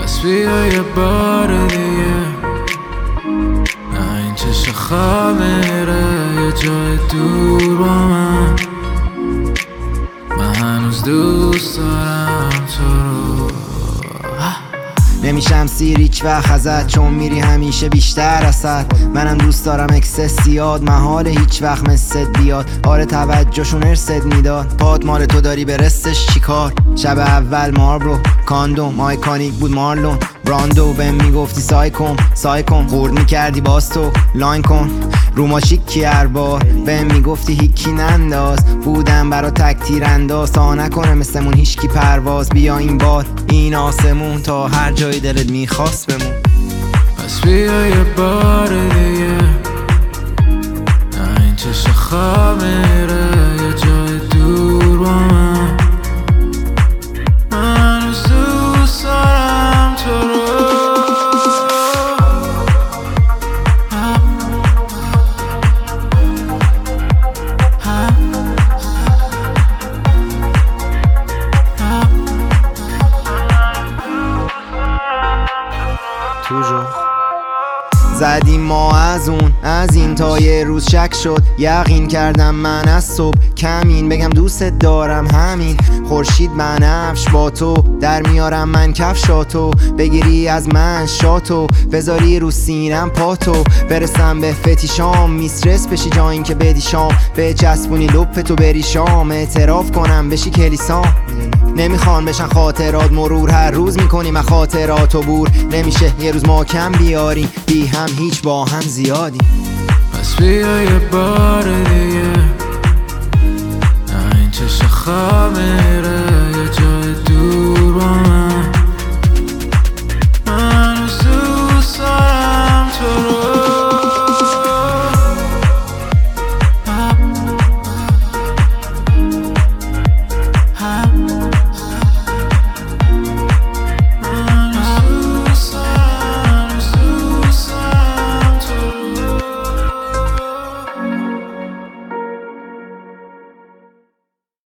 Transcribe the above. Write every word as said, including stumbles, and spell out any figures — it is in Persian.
پس بیا یه بار دیگه، نه این چشم خواب میره یه جای دور با من. من هنوز دوست دارم تو رو. نمیشم سیر هیچ وقت ازت، چون میری همیشه بیشتر ازت. منم دوست دارم اکسس زیاد، محال هیچ وقت مثل بیاد. آره توجهشون ارست میداد، پاد مال تو داری به رستش چیکار. شب اول ماربرو کاندوم آیکانیک بود مارلون براندو. بهم میگفتی سای کن سای کن، خورد میکردی باز تو لاین کن رو ما چیکی هر بار. بهم میگفتی هیکی ننداز، بودم برا تک تیر انداز. تا نکنه مثلمون هیچکی پرواز، بیا این بار این آسمون تا هر جای دلت میخواست بمون. پس بیا یه بار دیگه، نه این چشم خواب میره یه جای دور با من. من هنوز دوست دارم تو رو. زدیم ما از اون از این تا یه روز شک شد، یقین کردم من از صبح کمین. بگم دوست دارم همین، خورشید بنفش با تو در میارم من کفشاتو. بگیری از من شاتو بذاری رو سینم پاتو. برسم به فتیشام میسترس بشی جا این که بدی شام. به چسبونی لپتو بری شام، اعتراف کنم بشی کلیسام. نمیخوان بشن خاطرات مرور، هر روز میکنیم از خاطرات عبور. نمیشه یه روز ما کم بیاریم، بی هم هیچ با هم زیادیم. پس بیا یه بار دیگه، نه این چشم خواب